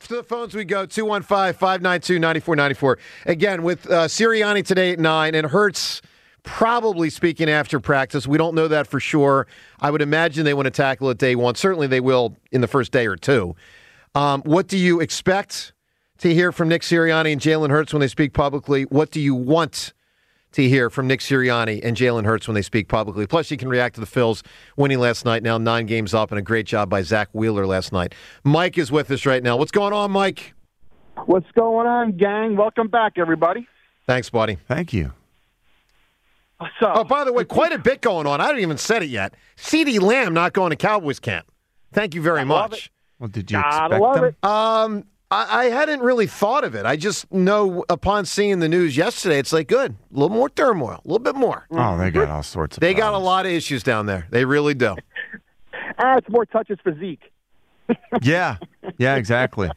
To the phones we go, 215-592-9494. Again, with Sirianni today at 9, and Hurts probably speaking after practice. We don't know that for sure. I would imagine they want to tackle it day one. Certainly they will in the first day or two. What do you expect to hear from Nick Sirianni and Jalen Hurts when they speak publicly? What do you want to hear from Nick Sirianni and Jalen Hurts when they speak publicly? Plus, you can react to the Phils winning last night, now 9 games up, and a great job by Zach Wheeler last night. Mike is with us right now. What's going on, Mike? What's going on, gang? Welcome back, everybody. Thanks, buddy. Thank you. Oh, by the way, quite a bit going on. I haven't even said it yet. CeeDee Lamb not going to Cowboys camp. Thank you very much. Well, did you Gotta expect love them? it. I hadn't really thought of it. I just know upon seeing the news yesterday, it's like, good. A little more turmoil. A little bit more. Oh, they got all sorts of They got a problems. lot of issues down there. They really do. It's more touches for Zeke. Yeah, exactly.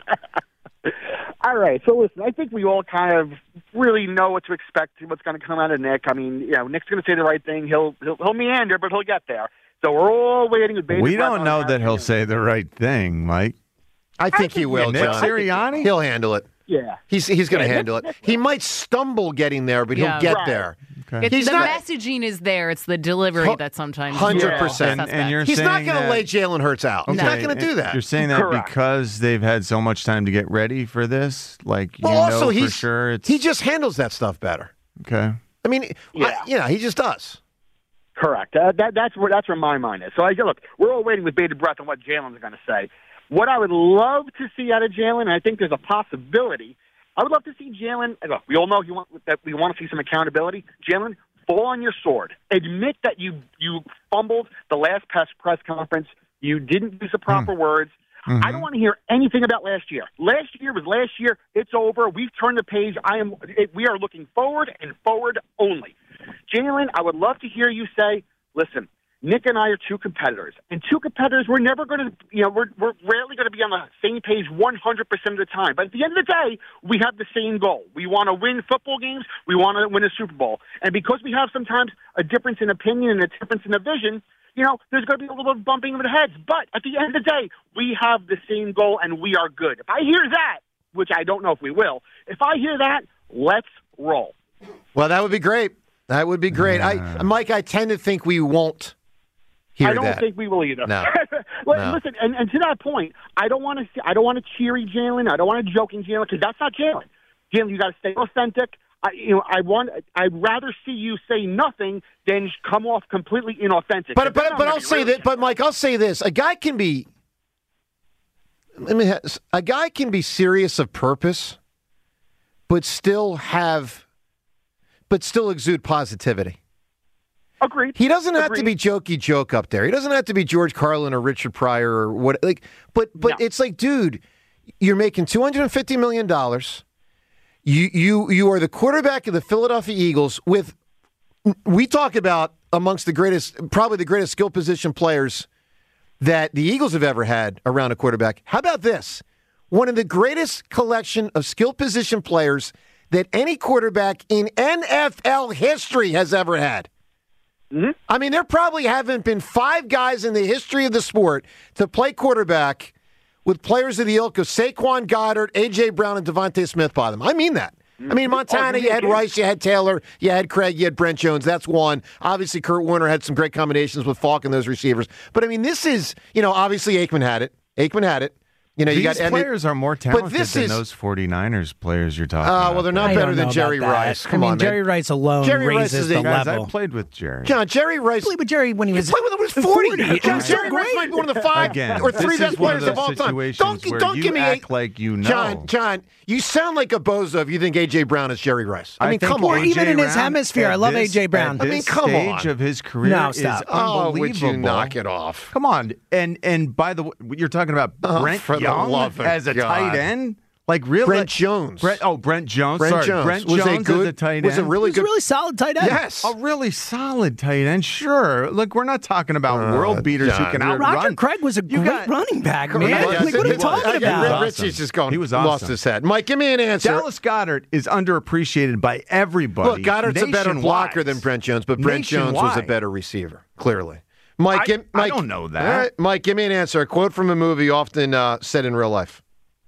All right, so listen, I think we all kind of really know what to expect, what's going to come out of Nick. I mean, Nick's going to say the right thing. He'll meander, but he'll get there. So we're all waiting with bated We breath don't on know that. that he'll say the right thing, Mike. I think he will, Nick John. Sirianni? He'll handle it. Yeah. He's going to handle it. He might stumble getting there, but he'll Yeah. get Right. there. Okay. He's the not- messaging is there. It's the delivery that sometimes 100%. And you're He's not saying going to that- lay Jalen Hurts out. He's not going to do that. You're saying that Correct. because they've had so much time to get ready for this? Like, Well, you also, know for he's, sure it's... he just handles that stuff better. Okay. I mean, Yeah. he just does. Correct. That's where my mind is. So, look, we're all waiting with bated breath on what Jalen's going to say. What I would love to see out of Jalen, and I think there's a possibility, I would love to see Jalen. Look, we all know that we want to see some accountability. Jalen, fall on your sword. Admit that you fumbled the last press conference. You didn't use the proper words. Mm-hmm. I don't want to hear anything about last year. Last year was last year. It's over. We've turned the page. We are looking forward and forward only. Jalen, I would love to hear you say, listen, Nick and I are two competitors, and two competitors, we're never going to, we're rarely going to be on the same page 100% of the time. But at the end of the day, we have the same goal. We want to win football games. We want to win a Super Bowl. And because we have sometimes a difference in opinion and a difference in a vision, there's going to be a little bit of bumping of the heads. But at the end of the day, we have the same goal, and we are good. If I hear that, which I don't know if we will, if I hear that, let's roll. Well, that would be great. That would be great. Yeah. Mike, I tend to think we won't hear I don't that. think we will either. No. Listen, and to that point, I don't want to cheery Jalen. I don't want to joking Jalen because that's not Jalen. Jalen, you got to stay authentic. I'd rather see you say nothing than come off completely inauthentic. But I'll say that. But Mike, I'll say this: a guy can be serious of purpose, but still exude positivity. Agreed. He doesn't have to Agreed. be jokey joke up there. He doesn't have to be George Carlin or Richard Pryor or what. But No. it's like, dude, you're making $250 million. You are the quarterback of the Philadelphia Eagles. We talk about amongst probably the greatest skill position players that the Eagles have ever had around a quarterback. How about this? One of the greatest collection of skill position players that any quarterback in NFL history has ever had. Mm-hmm. I mean, there probably haven't been 5 guys in the history of the sport to play quarterback with players of the ilk of Saquon Goddard, A.J. Brown, and Devontae Smith by them. I mean that. I mean, Montana, you had Rice, you had Taylor, you had Craig, you had Brent Jones. That's one. Obviously, Kurt Warner had some great combinations with Falk and those receivers. But, I mean, this is, obviously Aikman had it. These players are more talented this than is- those 49ers players you're talking about. well, they're not I better don't than know Jerry about that. Rice. Come I mean, on, Jerry man. Rice alone Jerry Rice raises is the a- Guys, level. I played with Jerry. John, Jerry Rice. I played with Jerry when he was Played with him when he was 40. 40. John, He's Jerry so Rice might be one of the 5 Again, or 3 this best is one players of of all those time. situations where Don't you give me act like you know. John, you sound like a bozo if you think A.J. Brown is Jerry Rice. I mean, think come on. Or even in his Brown, hemisphere, at I love this- A.J. Brown. At I mean, this come stage on. of his career No, is stop. Oh, unbelievable. would you knock it off? Come on. And by the way, you're talking about Brent for the Young love of as a God. tight end? Like really? Brent Jones. Brent Jones. Brent Sorry, Jones. Brent Was Jones a good, as a tight end. Was a really He's a good. really solid tight end. Yes. A really solid tight end, sure. Look, we're not talking about world beaters John, who can you're- outrun. Roger Craig was a You great got- running back, man. Yeah, Like, what are he you was. talking Yeah, about? Richie's just going. He was lost awesome. his head. Mike, give me an answer. Dallas Goddard is underappreciated by everybody. Look, Goddard's a better nationwide. blocker than Brent Jones, but Brent Jones was a Nationwide. better receiver, clearly. Mike, I don't know that. All right, Mike, give me an answer. A quote from a movie often said in real life.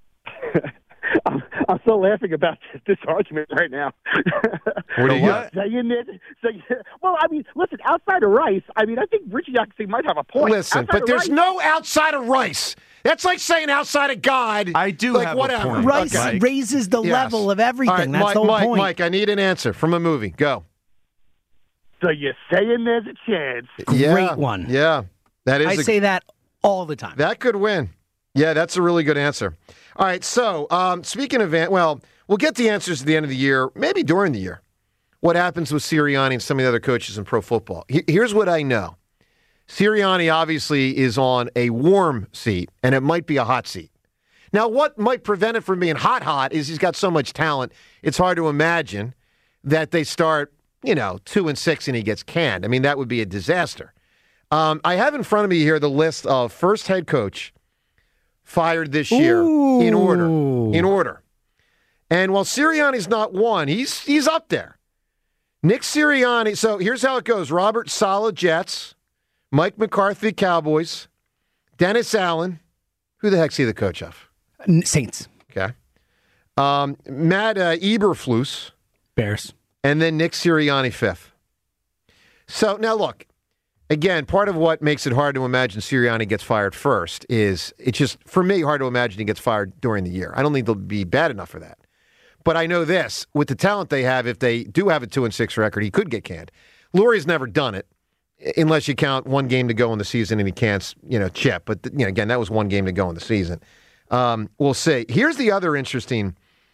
I'm still laughing about this argument right now. What do you got? Well, I mean, listen, outside of Rice, I mean, I think Richie Jackson might have a point. Listen, Outside but of there's Rice, no outside of Rice. That's like saying outside of God. I do like, have a whatever. point. Rice Okay. raises the Yes. level of everything. All right, That's the whole point. Mike, I need an answer from a movie. Go. So you're saying there's a chance. Great one. Yeah, that is. I say that all the time. That could win. Yeah, that's a really good answer. All right, so speaking of, we'll get the answers at the end of the year, maybe during the year. What happens with Sirianni and some of the other coaches in pro football? Here's what I know. Sirianni obviously is on a warm seat, and it might be a hot seat. Now, what might prevent it from being hot is he's got so much talent, it's hard to imagine that they start, 2-6 and he gets canned. I mean, that would be a disaster. I have in front of me here the list of first head coach fired this year in order. And while Sirianni's not one, he's up there. Nick Sirianni, so here's how it goes. Robert Saleh, Jets. Mike McCarthy, Cowboys. Dennis Allen. Who the heck's he the coach of? Saints. Okay. Matt Eberflus. Bears. And then Nick Sirianni fifth. So now look, again, part of what makes it hard to imagine Sirianni gets fired first is it's just, for me, hard to imagine he gets fired during the year. I don't think they'll be bad enough for that. But I know this, with the talent they have, if they do have a 2-6 record, he could get canned. Lurie's never done it, unless you count one game to go in the season and he can't, chip. But, again, that was one game to go in the season. We'll see. Here's the other interesting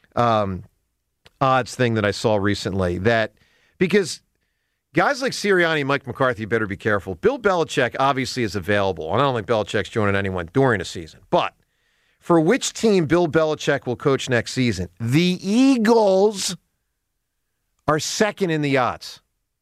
odds thing that I saw recently, that because guys like Sirianni and Mike McCarthy better be careful. Bill Belichick obviously is available, and I don't think Belichick's joining anyone during a season. But for which team Bill Belichick will coach next season, the Eagles are second in the odds.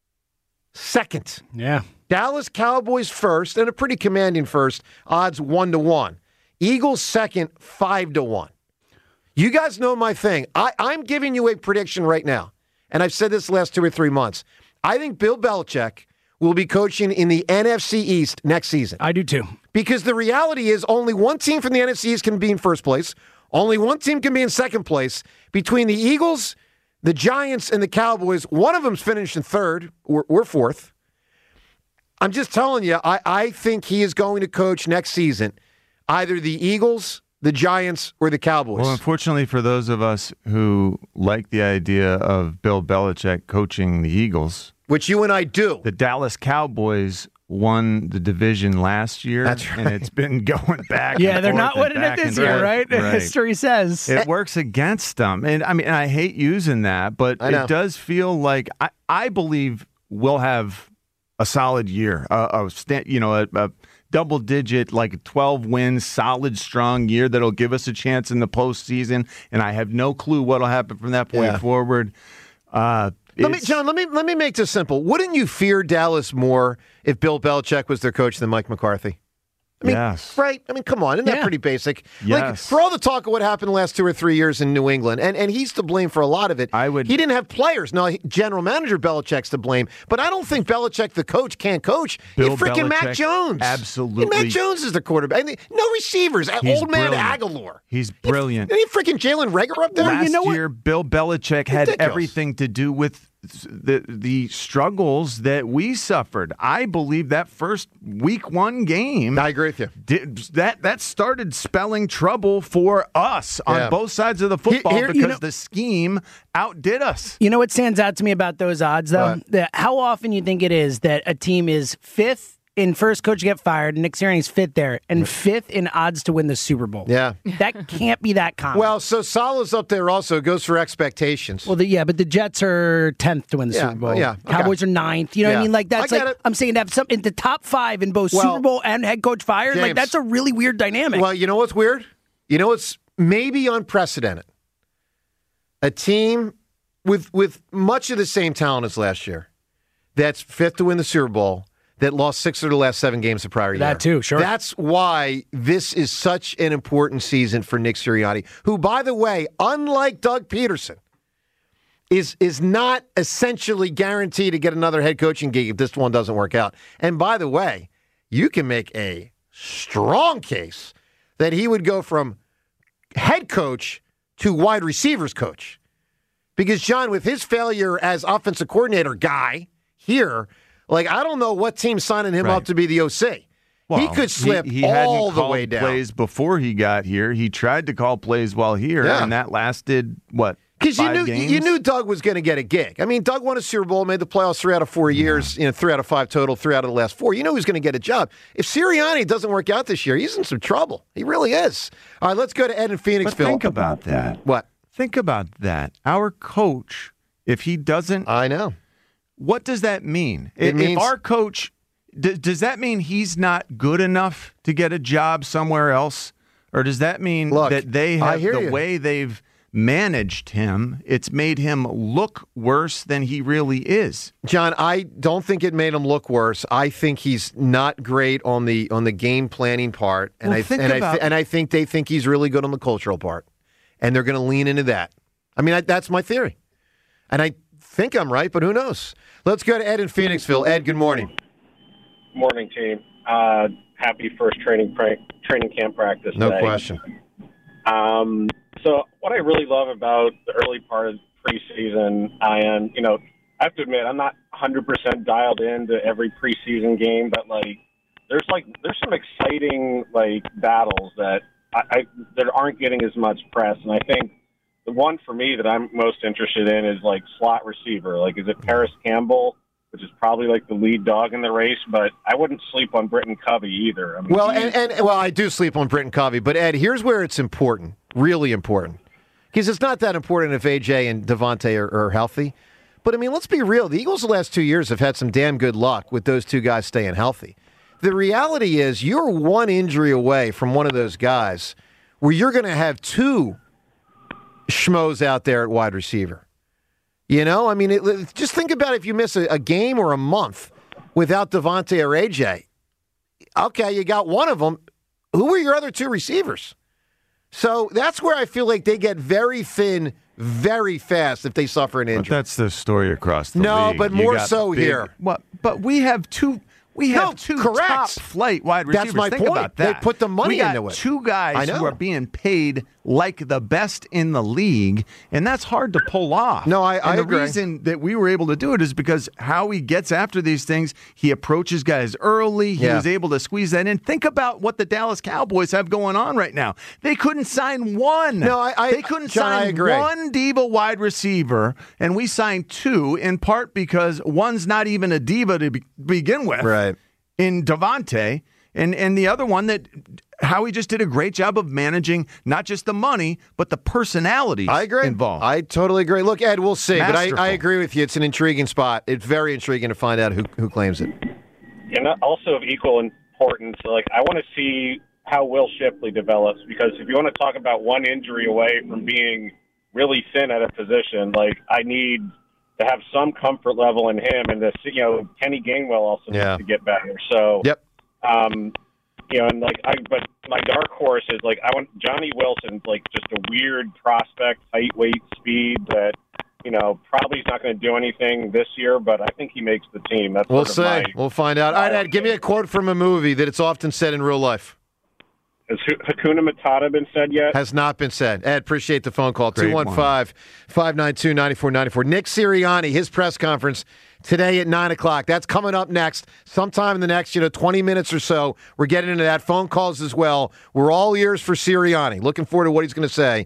Second. Yeah. Dallas Cowboys first, and a pretty commanding first, odds 1-1. Eagles second, 5-1. You guys know my thing. I'm giving you a prediction right now, and I've said this the last 2 or 3 months. I think Bill Belichick will be coaching in the NFC East next season. I do too. Because the reality is only one team from the NFC East can be in first place. Only one team can be in second place. Between the Eagles, the Giants, and the Cowboys, one of them's finishing third or fourth. I'm just telling you, I think he is going to coach next season either the Eagles, the Giants, or the Cowboys. Well, unfortunately for those of us who like the idea of Bill Belichick coaching the Eagles, which you and I do. the Dallas Cowboys won the division last year. That's right. And it's been going back. Yeah, and they're forth not and winning it back this and year, forth. right? History says. It works against them. And I hate using that, but I it does feel like I believe we'll have a solid year, a double-digit, like 12 wins, solid, strong year that'll give us a chance in the postseason. And I have no clue what'll happen from that point forward. Let me make this simple. Wouldn't you fear Dallas more if Bill Belichick was their coach than Mike McCarthy? I mean, yes. Right? I mean, come on. Isn't that pretty basic? Yes. Like, for all the talk of what happened the last 2 or 3 years in New England, and he's to blame for a lot of it. He didn't have players. Now, general manager Belichick's to blame, but I don't think Belichick, the coach, can't coach. Bill Freaking Belichick, Mac Jones. absolutely. And Mac Jones is the quarterback. And no receivers. He's Old man brilliant. Aguilar. He's brilliant. Any freaking Jalen Reagor up there? Last year, Bill Belichick had Ridiculous. everything to do with the struggles that we suffered. I believe that first week 1 game, I agree with you. That started spelling trouble for us on both sides of the football because the scheme outdid us. You know what stands out to me about those odds, though? How often you think it is that a team is fifth in first coach to get fired, Nick Sirianni's fifth there, and fifth in odds to win the Super Bowl. Yeah. That can't be that common. Well, so Saleh's up there also. It goes for expectations. Well, but the Jets are 10th to win the Super Bowl. Yeah, okay. Cowboys are 9th. You know what I mean? Like, that's I get like, it. I'm saying to have some in the top 5 in both Super Bowl and head coach fired. James, like, that's a really weird dynamic. Well, you know what's weird? You know what's maybe unprecedented? A team with much of the same talent as last year that's fifth to win the Super Bowl that lost 6 of the last 7 games the prior year. That too, sure. That's why this is such an important season for Nick Sirianni, who, by the way, unlike Doug Peterson, is not essentially guaranteed to get another head coaching gig if this one doesn't work out. And by the way, you can make a strong case that he would go from head coach to wide receivers coach. Because, John, with his failure as offensive coordinator guy here, like, I don't know what team's signing him up to be the OC. Well, he could slip he all the way down. Plays before he got here. He tried to call plays while here, and that lasted, what, because games? You knew Doug was going to get a gig. I mean, Doug won a Super Bowl, made the playoffs 3 out of 4 years, 3 out of 5 total, 3 out of the last 4. You know he was going to get a job. If Sirianni doesn't work out this year, he's in some trouble. He really is. All right, let's go to Ed in Phoenixville. But think about that. What? Think about that. Our coach, if he doesn't... I know. What does that mean? It means, if our coach... Does that mean he's not good enough to get a job somewhere else? Or does that mean that they have the way they've managed him, it's made him look worse than he really is? John, I don't think it made him look worse. I think he's not great on the game planning part. And, I think they think he's really good on the cultural part. And they're going to lean into that. I mean, that's my theory. And I think I'm right, but who knows? Let's go to Ed in Phoenixville. Ed, good morning. Morning, team. Happy first training camp practice. No today. question. So what I really love about the early part of preseason, I have to admit I'm not 100% dialed into every preseason game, but there's some exciting battles that that aren't getting as much press, and I think the one for me that I'm most interested in is slot receiver. Is it Paris Campbell, which is probably the lead dog in the race, but I wouldn't sleep on Britton Covey either. I mean, I do sleep on Britton Covey, but Ed, here's where it's important, really important, because it's not that important if AJ and Devontae are healthy. But I mean, let's be real. The Eagles the last 2 years have had some damn good luck with those two guys staying healthy. The reality is you're one injury away from one of those guys where you're going to have two schmoes out there at wide receiver. I mean, just think about if you miss a game or a month without Devontae or AJ. Okay, you got one of them. Who are your other two receivers? So that's where I feel like they get very thin very fast if they suffer an injury. But that's the story across the league. No, but more so here. But we have two... We have two top-flight wide receivers. That's my Think point. about that. They put the money into it. We got two guys who are being paid like the best in the league, and that's hard to pull off. No, I agree. The reason that we were able to do it is because how he gets after these things, he approaches guys early. He was able to squeeze that in. Think about what the Dallas Cowboys have going on right now. They couldn't sign one. They couldn't sign one diva wide receiver, and we signed two, in part because one's not even a diva to begin with. Right. In Devontae, and the other one that Howie just did a great job of managing not just the money, but the personalities involved. I totally agree. Look, Ed, we'll see. Masterful. But I agree with you. It's an intriguing spot. It's very intriguing to find out who claims it. And also of equal importance, I want to see how Will Shipley develops, because if you want to talk about one injury away from being really thin at a position, I need to have some comfort level in him, and this, Kenny Gainwell also needs to get better. So, but my dark horse is I want Johnny Wilson, just a weird prospect, height, weight, speed that, probably he's not going to do anything this year, but I think he makes the team. That's we'll see. We'll find out. All right, Ed, give me a quote from a movie that it's often said in real life. Has Hakuna Matata been said yet? Has not been said. Ed, appreciate the phone call. 215-592-9494. Nick Sirianni, his press conference today at 9 o'clock. That's coming up next. Sometime in the next 20 minutes or so. We're getting into that. Phone calls as well. We're all ears for Sirianni. Looking forward to what he's going to say